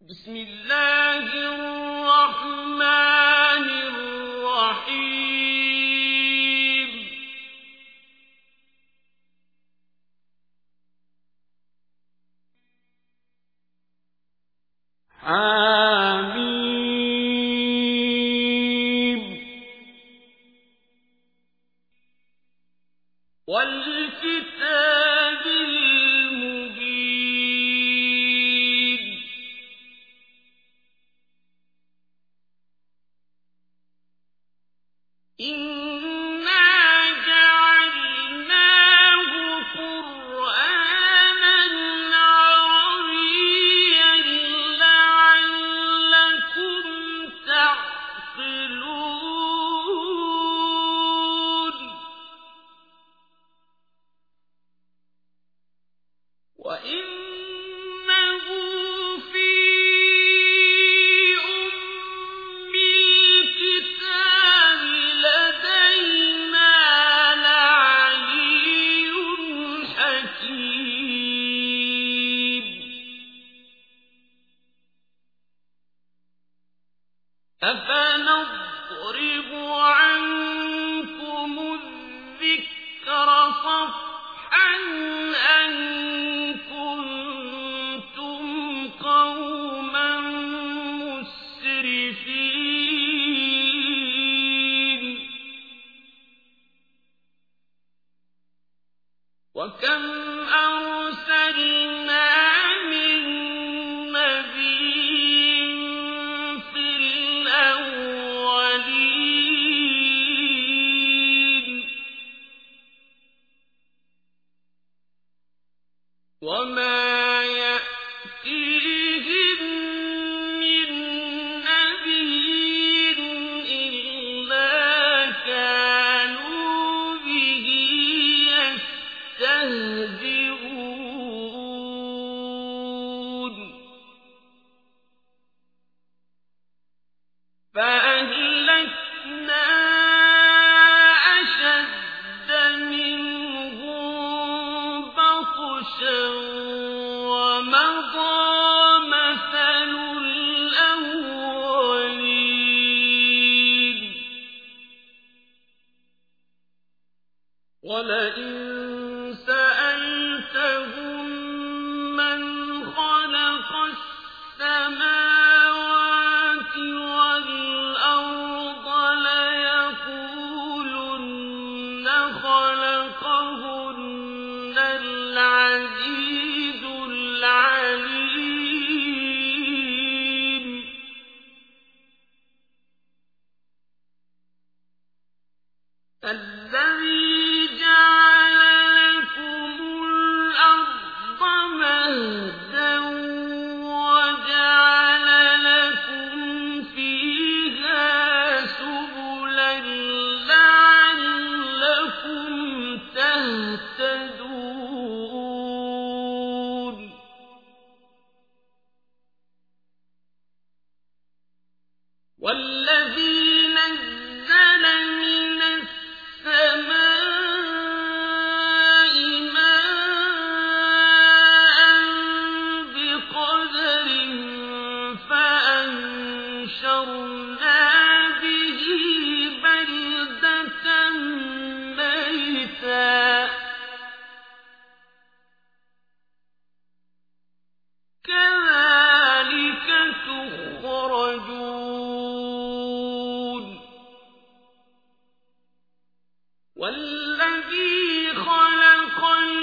بسم الله الرحمن الرحيم حميم والكتاب المبين إنا جعلناه قرآنا عربيا لعلكم تعقلون وإنه في أم الكتاب لدينا لعلي حكيم أفنضرب عنكم الذكر صفحا أن كنتم قوما مسرفين وكم أرسلنا من نبي في الأولين وما يأتيهم من نبي إلا كانوا به يستهزئون فأهلكنا أشد منهم بطشا ومضى مثل الأولين ولئن سألتهم من خلق السماوات والأرض ليقولن خلقهن العزيز العليم الذي جعل لكم الأرض مهدا وجعل لكم فيها سبلا لعلكم تهتدون والذي نزل من السماء ماء بقدر فأنشرنا به بلدة ميتا كذلك تخرجون والذي خلق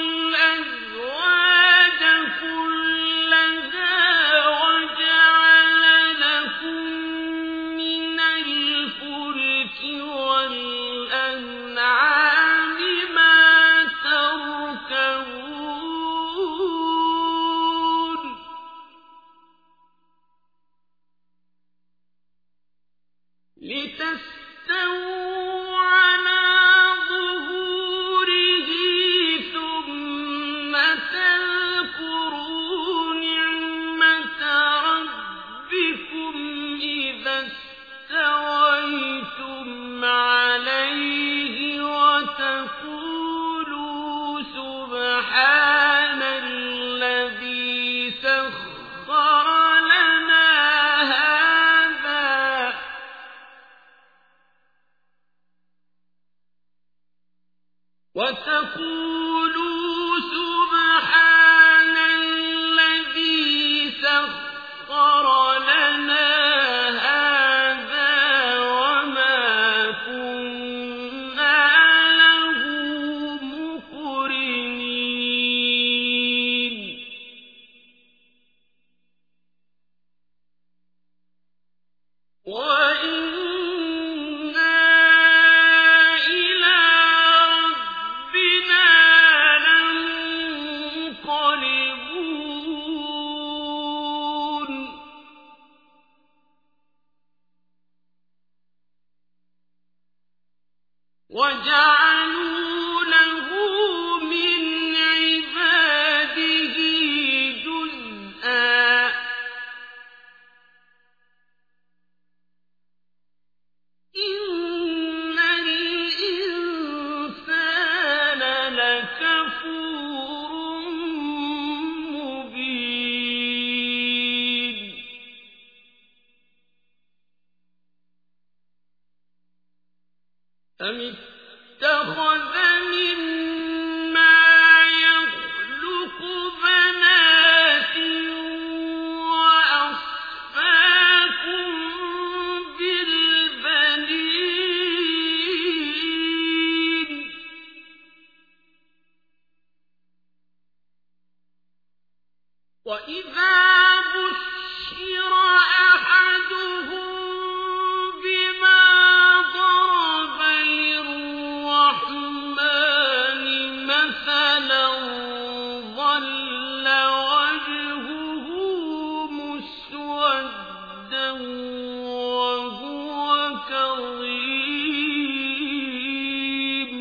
الأزواج كلها وجعل لكم من الفلك والأنعام ما تركبون لتستووا على ظهوره ثم تذكروا نعمة ربكم إذا استويتم عليه وتقولوا سبحان الذي سخر لنا وَيَقُولُوا سُبْحَانَ الَّذِي سَخَّرَ لَنَا هَٰذَا وَمَا كُنَّا لَهُ مُقْرِنِينَ وَإِنَّا إِلَىٰ رَبِّنَا لَمُنقَلِبُونَ وَجَعَلُوا لَهُ مِنْ عِبَادِهِ جُزْءًا إِنَّ الْإِنسَانَ لَكَفُورٌ مُّبِينٌ أَمِ اتَّخَذَ مِمَّا يَخْلُقُ بَنَاتٍ وَأَصْفَاكُم بِالْبَنِينَ وَإِذَا بُشِّرَ أَحَدُهُم بِمَا ضَرَبَ لِلرَّحْمَٰنِ مَثَلًا ظَلَّ وَجْهُهُ مُسْوَدًّا وَهُوَ كَظِيمٌ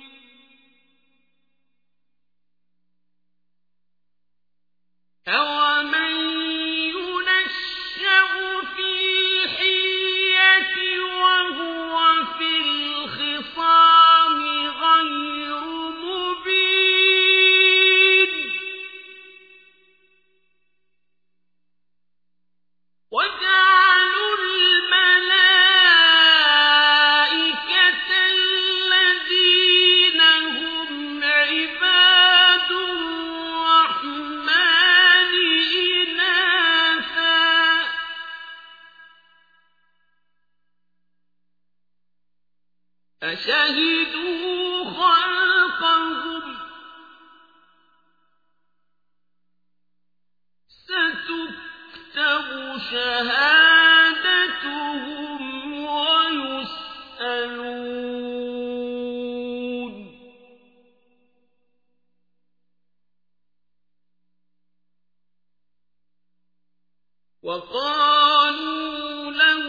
أَوَمَن يُنَشَّأُ فِي الْحِلْيَةِ وَهُوَ فِي الْخِصَامِ غَيْرُ مُبِينٍ وَجَعَلُوا الْمَلَائِكَةَ الَّذِينَ هُمْ عِبَادُ الرَّحْمَٰنِ إِنَاثًا أَشَهِدُوا خَلْقَهُمْ ۚ سَتُكْتَبُ شَهَادَتُهُمْ وَيُسْأَلُونَ وَقَالُوا لَوْ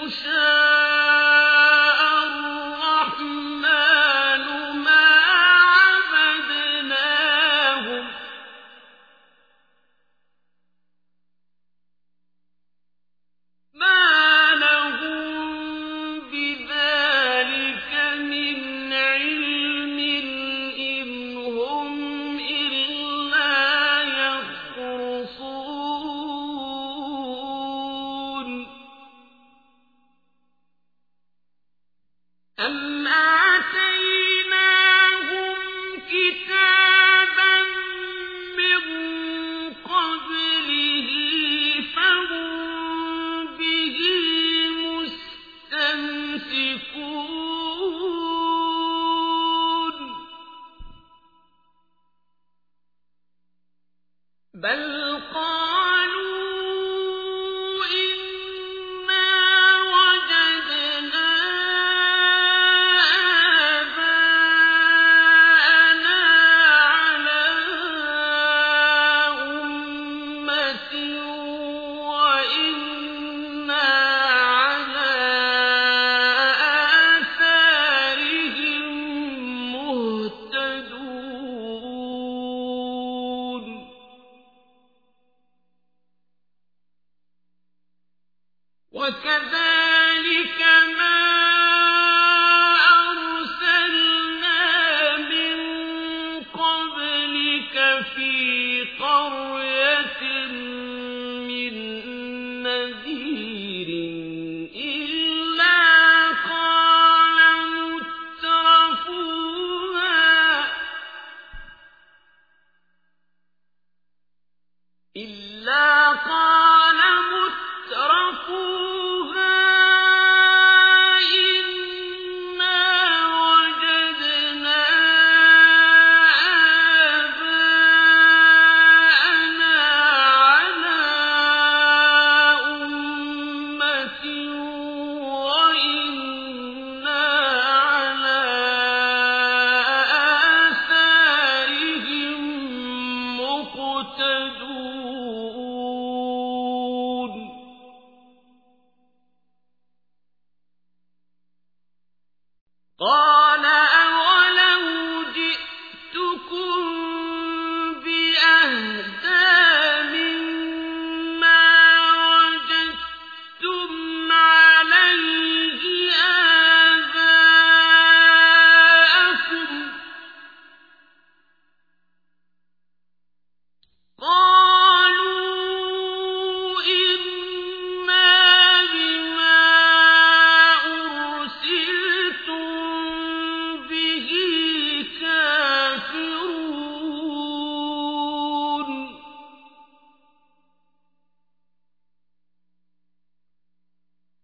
شَاءَ الرَّحْمَٰنُ مَا عَبَدْنَاهُم مَّا لَهُم بِذَٰلِكَ مِنْ عِلْمٍ إِنْ هُمْ إِلَّا يَخْرُصُونَ أَمْ آتَيْنَاهُمْ كِتَابًا مِّن قَبْلِهِ فَهُم بِهِ مُسْتَمْسِكُونَ بَلْ قَالُوا إِنَّا وَجَدْنَا آبَاءَنَا عَلَىٰ أُمَّةٍ وَإِنَّا عَلَىٰ آثَارِهِم مُّهْتَدُونَ وَكَذَٰلِكَ مَا أَرْسَلْنَا مِن قَبْلِكَ فِي قَرْيَةٍ مِّن نَّذِيرٍ إِلَّا قَالَ مُتْرَفُوهَا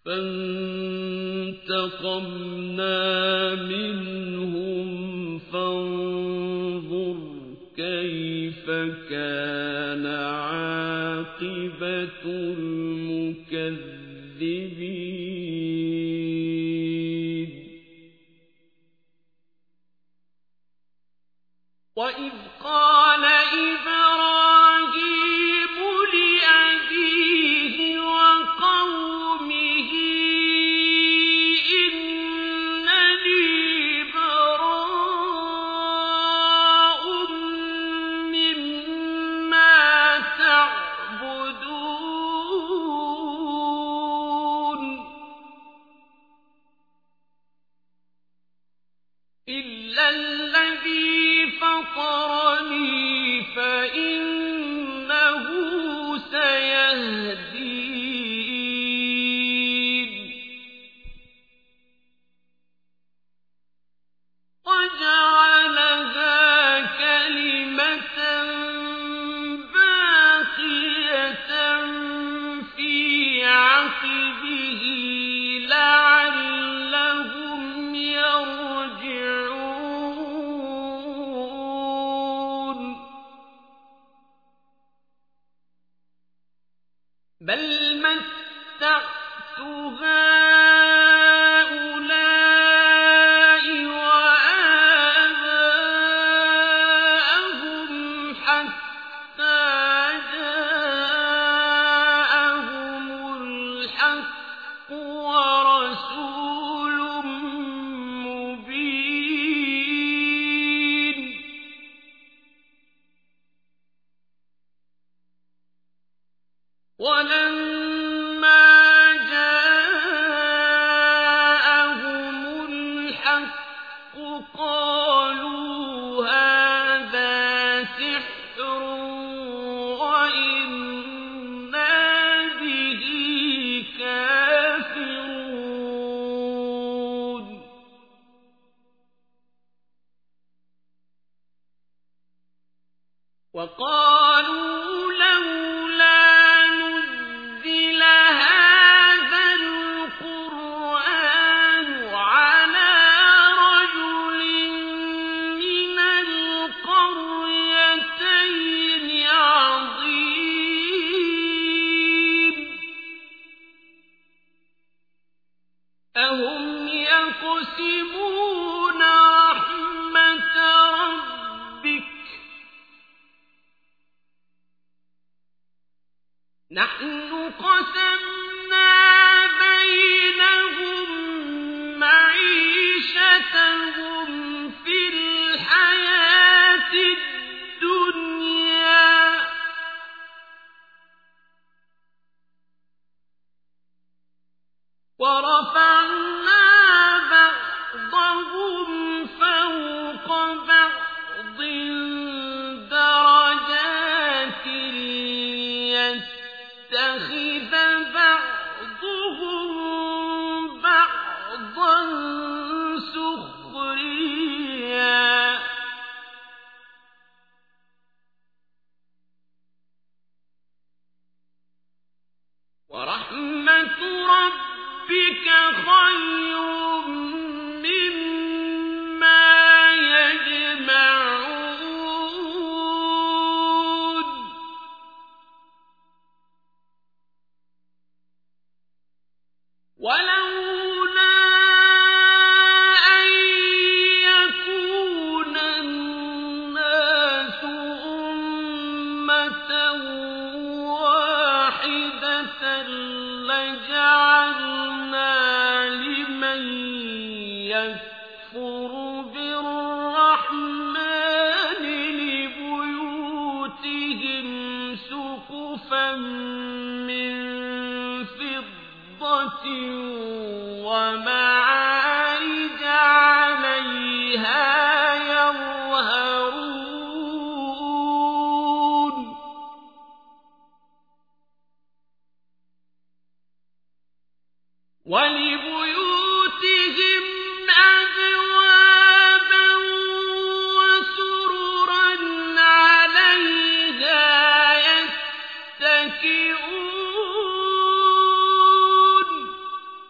فانتقمنا منهم فانظر كيف كان عاقبة المكذبين وإذ قال إبراهيم لأبيه وقومه إنني براء مما تعبدون إلا الذي فطرني فإنه سيهدين وجعلها كلمة باقية في عقبه لعلهم يرجعون بل متعت هؤلاء وآباءهم حتى جاءهم الحق ورسول مبين ولما جاءهم الحق قالوا هذا سحر وإنا به كافرون وقالوا لولا نزل هذا القرآن على رجل من القريتين عظيم أهم يقسمون رحمة ربك نحن قسمنا بينهم معيشتهم في الحياة الدنيا ورفعنا بعضهم فوق بعض درجات ليتخذ بعضهم بعضا سخريا ورحمة ربك خير مما يجمعون ولولا أن يكون الناس أمة واحدة لجعلنا لمن يكفر بالرحمن لبيوتهم سقفا من فضة ومعارج عليها يظهرون ولبيوتهم أبوابا وسررا عليها يتكئون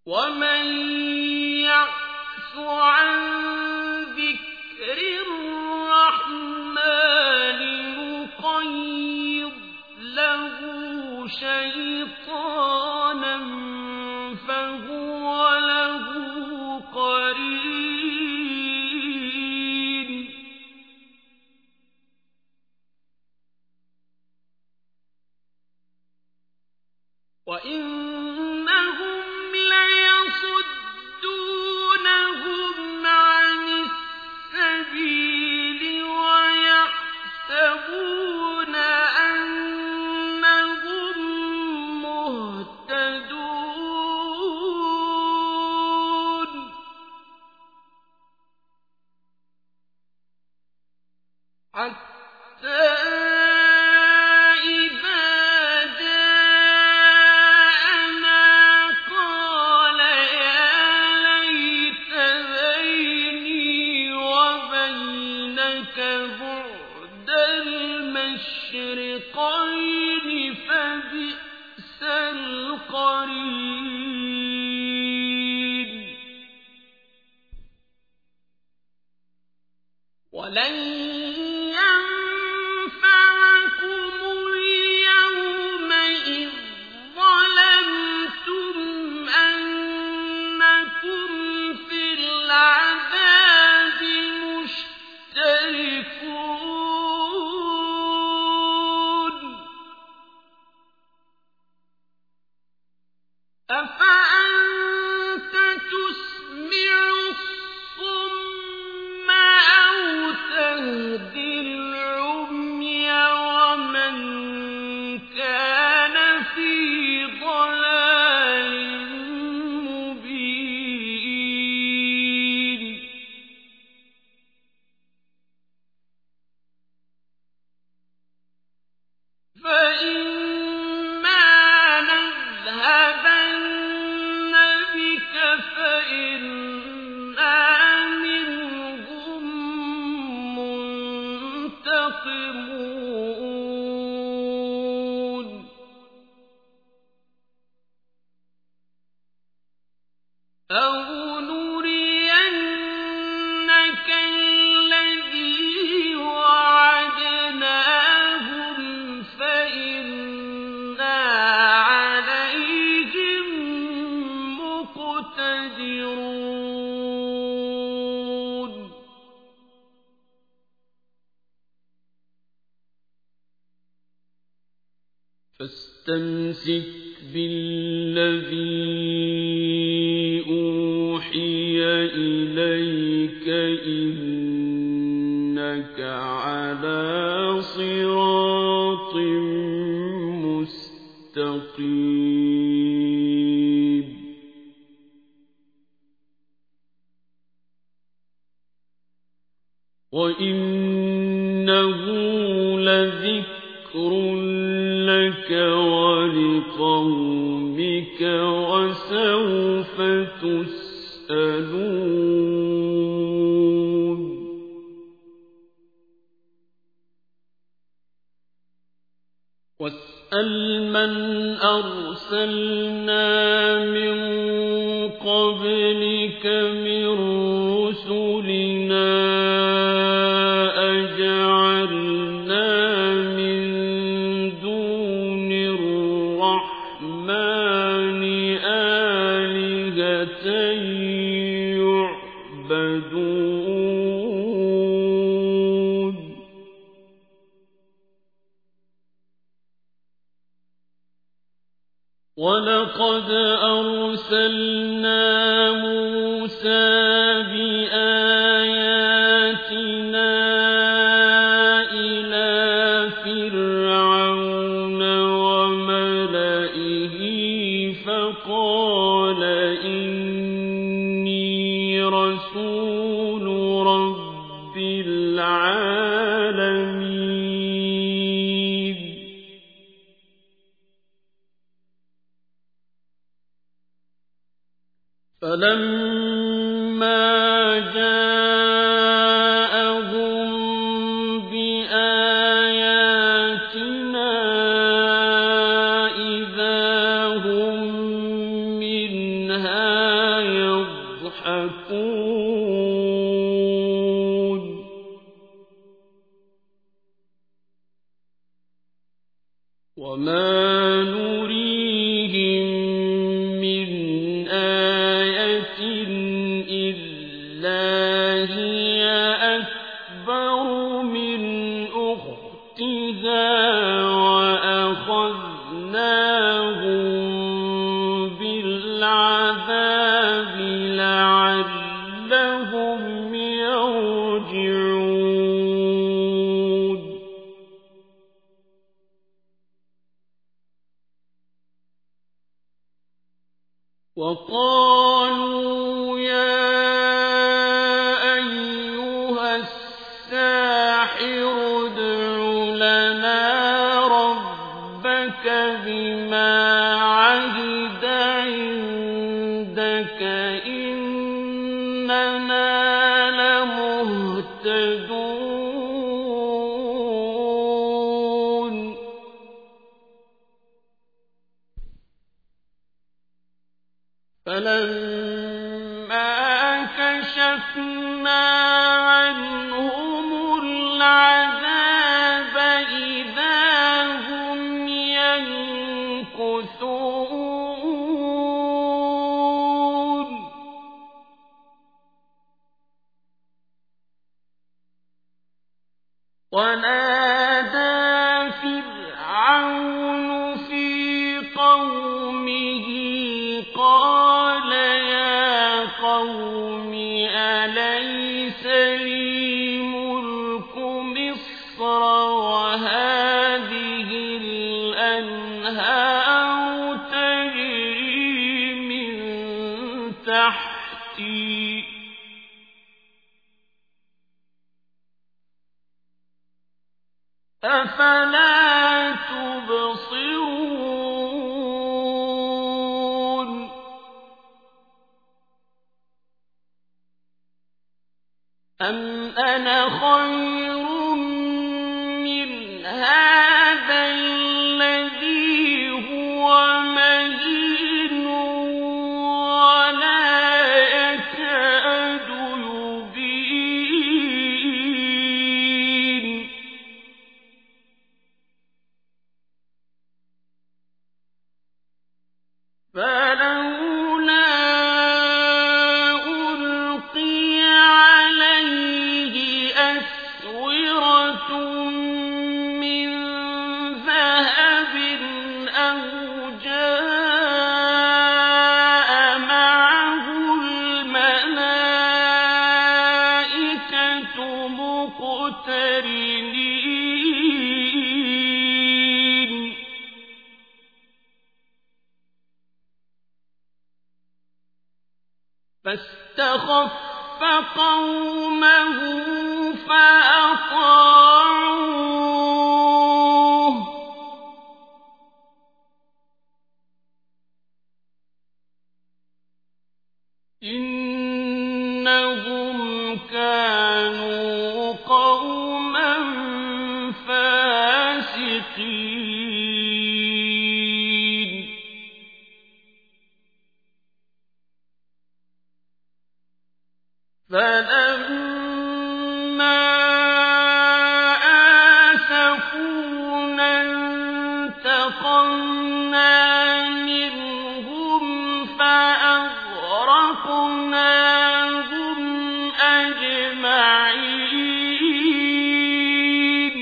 ومن يعش عن ذكر الرحمن نقيض له شيطانا فهو له قرين وإنهم ليصدونهم عن السبيل ويحسبون أنهم مهتدون حتى بعد المشرقين فبئس القرين ولن ينفعكم اليوم إذ ظلمتم أنكم في العذاب مشتركون أفأنت تسمع الصم أو تهدي العمي ومن كان في ضلال مبين فإما نذهبن بك فإنا منهم منتقمون أو نرينك الذي وعدناهم فإنا عليهم مقتدرون فاستمسك بالذي أوحي إليك إنك على صراط مستقيم وإنه لذكر لك ولقومك وسوف تسألون واسأل من أرسلنا من قبلك من رسلنا أجعلنا من دون الرحمن آلهة يعبدون ولقد أرسلنا موسى بآياتنا إلى فرعون وملئه فقال إني رسول رب العالمين فلما جاءهم بآياتنا إذا هم منها يؤفكون وما نريهم من آية إلا هي أكبر من أختها وأخذناهم بالعذاب لعلهم يرجعون وقالوا يا أيها الساحر ادع لنا ربك بما عهد عندك إننا لمهتدون فلما كشفنا عنهم العذاب إذا هم ينكثون ونادى فرعون في قومه قال يا قوم أليس لي ملك مصر وهذه الأنهار تجري من تحتي أفلا تبصرون أم أنا خير من هذا الذي هو مهين ولا يكاد يبين فلولا ألقي عليه أسورة من ذهب أو جاء معه الملائكة مقترنين فاستخف قومه فأطاعوه إنهم كانوا قوما فاسقين فلما آسفونا انتقمنا منهم فأغرقناهم أجمعين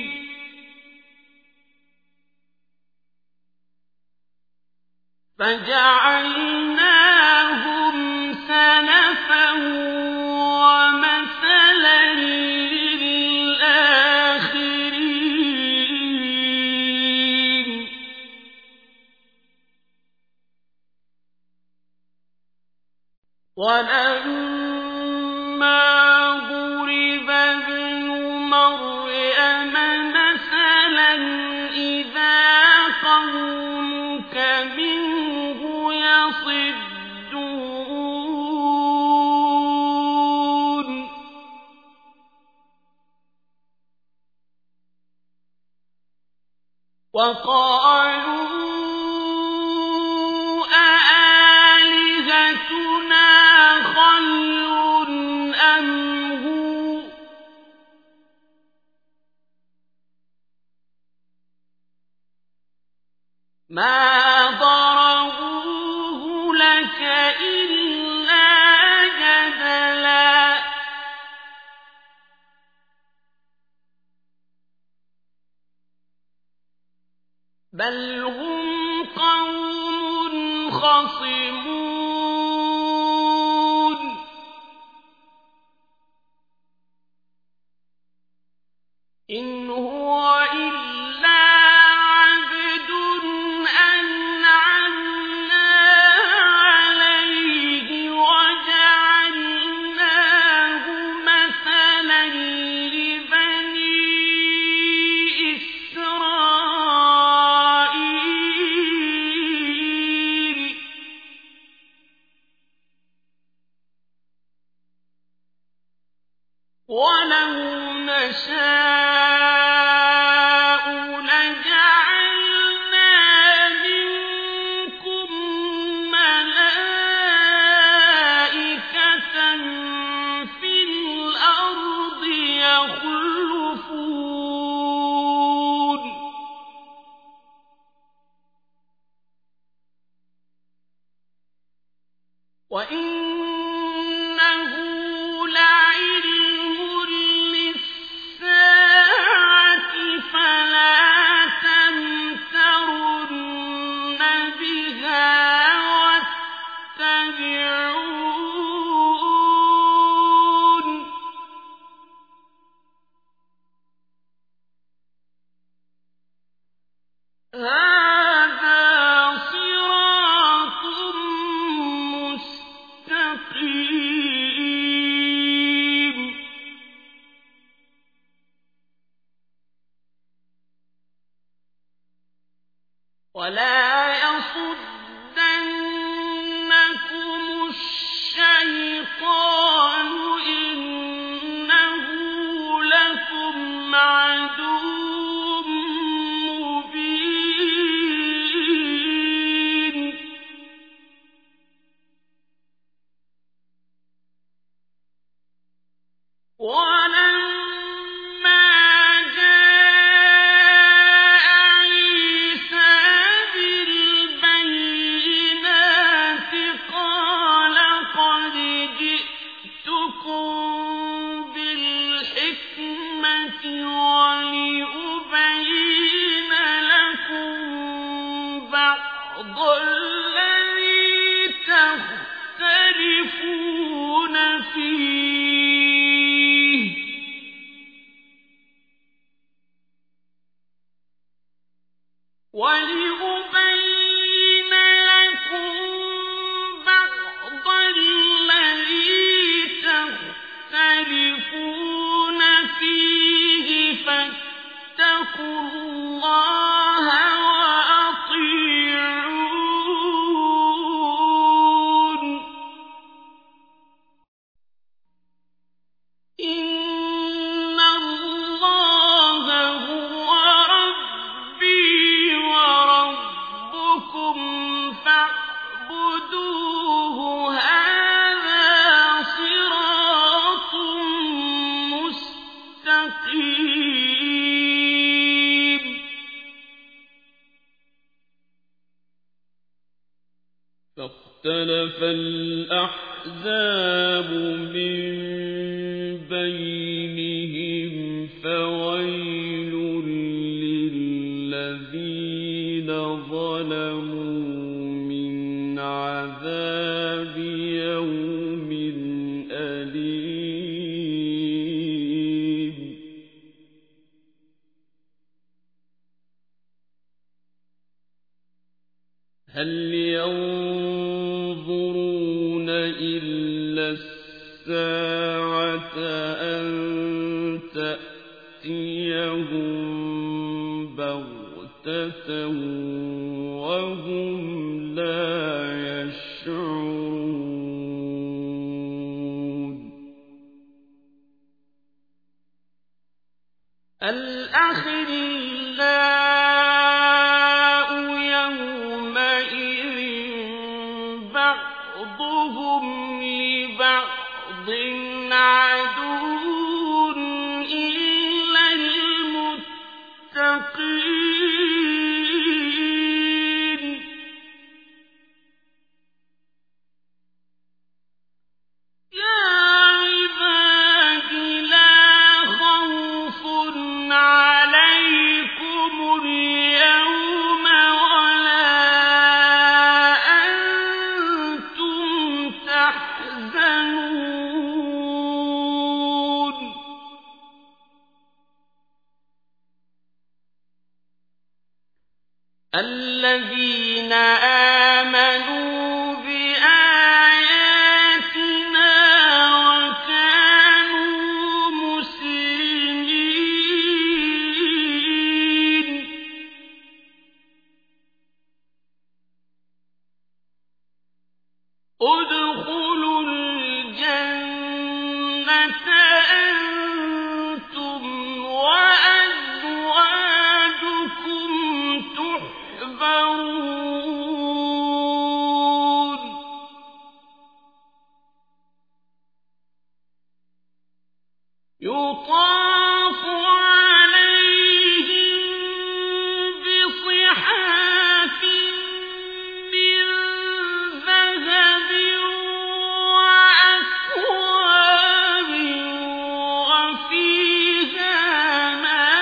فجعلناهم سلفا ومثلا للآخرين ولما ضرب ابن مريم مثلا إذا قومك منه يصدون وقالوا أآلهتنا خير ما ضربوه لك إلا جدلا بل هم قوم خصمون إن هو إلا عبد أنعمنا عليه وجعلناه مثلا لبني إسرائيل ولو نشاء لجعلنا منكم ملائكة في الأرض يخلفون وإنه لعلم للساعة فلا تمترن بها واتبعون هذا صراط مستقيم ولا يصدنكم الشيطان إنه لكم عدو مبين ولما جاء عيسى بالبينات قال قد جئتكم بالحكمة ولأبين لكم بعض الذي تختلفون فيه ولأبين لكم بعض الذي تختلفون فيه فاتقوا الله وأطيعون إن الله هو ربي وربكم فاعبدوه هذا صراط مستقيم فاختلف الأحزاب من بينهم فويل للذين ظلموا من عذاب يوم أليم هل ينظرون إلا الساعة أن تأتيهم بغتة وهم لا يشعرون الأخلاء يومئذ بعضهم لبعض عدو إلا المتقين آمنوا بآياتنا وكانوا مسلمين ادخلوا الجنة أنتم وأزواجكم تحبرون يطاف عليهم بصحاف من ذهب وأكواب وفيها ما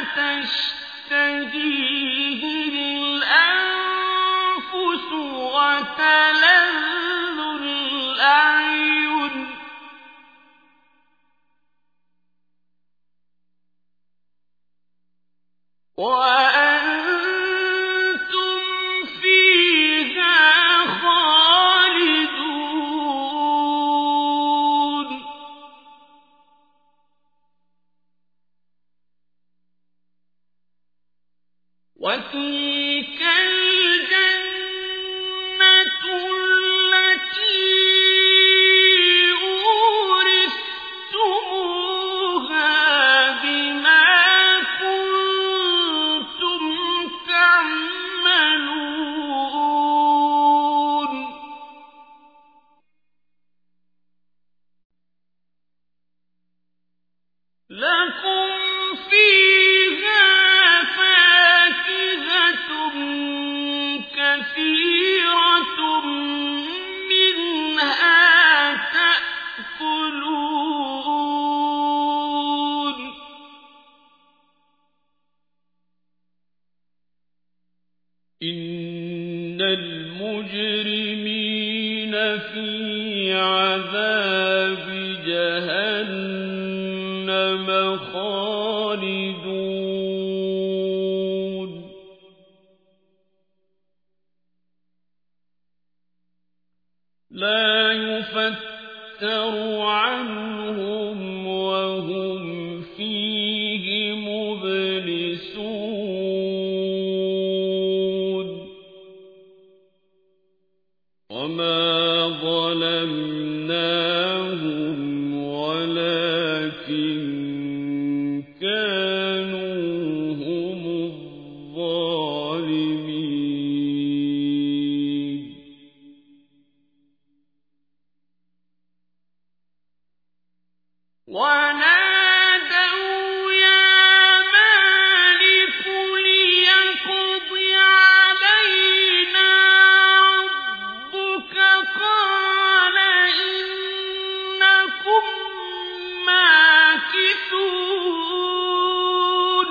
تشتهيه الأنفس وتلذ الأعين وأنتم فيها خالدون وتلك الجنة التي أورثتموها بما كنتم تعملون لكم فيها فاكهة كثيرة منها تأكلون إن المجرمين في عذاب جهنم خالدون لا يفتر عنهم وهم فيه مبلسون وما ظلمناهم ولكن كانوا هم الظالمين ونادوا يا مالك ليقض علينا ربك قال إنكم ماكثون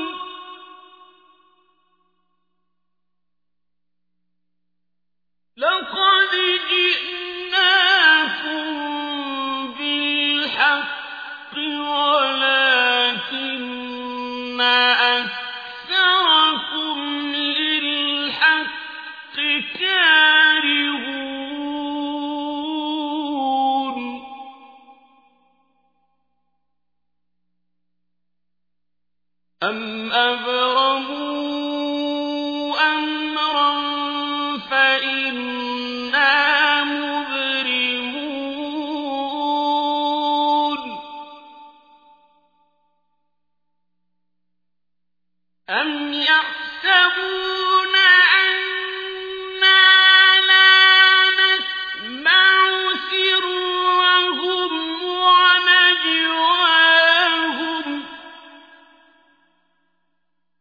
لقد جئناكم بالحق ولكن أكثركم للحق كارهون أم أبرموا أمرا فإنا مبرمون أم يحسبون أنا لا نسمع سرهم ونجواهم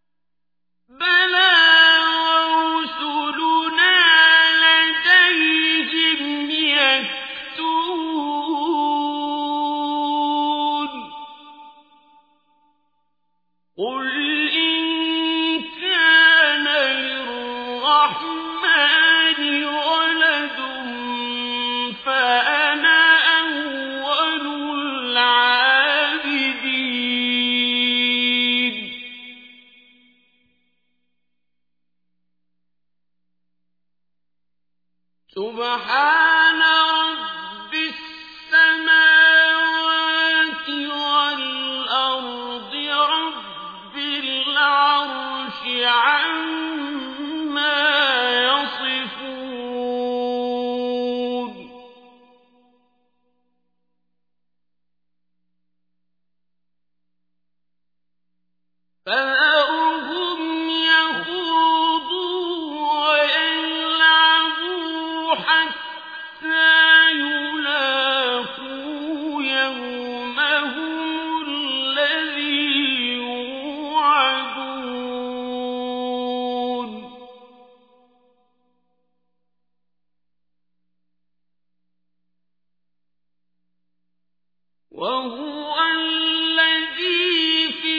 وهو الذي في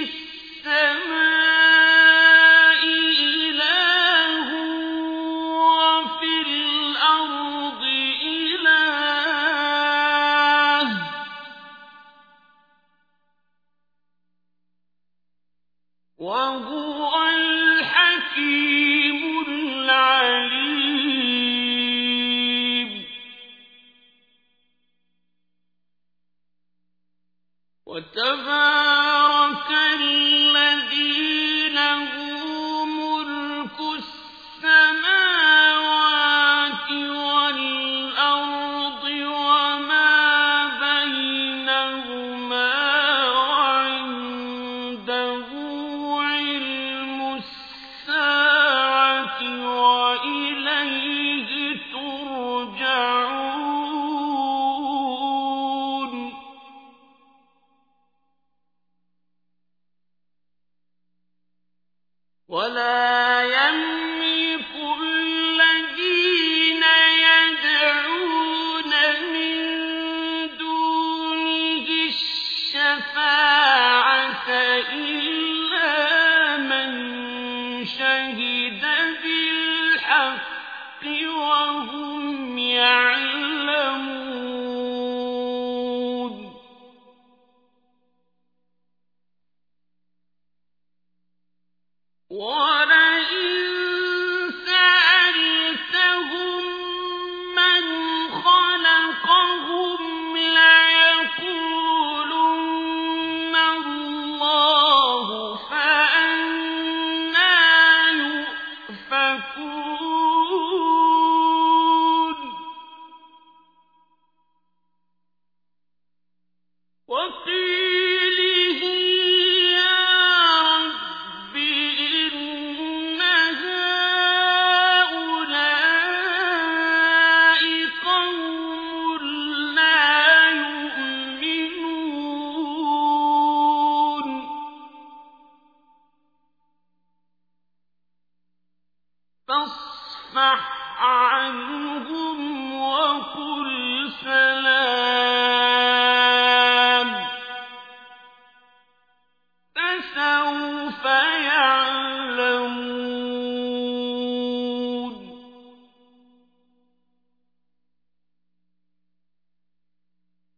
السماء إله وفي الأرض إله وهو الحكيم العليم وتبارك الذي له ملك السماوات والأرض وما بينهما وعنده علم الساعة وإليه ترجعون ولا يملك الذين يدعون من دونه الشفاعة إلا من شهد بالحق وهم يعلمون ولئن سألتهم من خلقهم ليقولن الله فأنى يؤفكون وقيله يا رب إن هؤلاء قوم لا يؤمنون فاصفح عنهم وقل سلام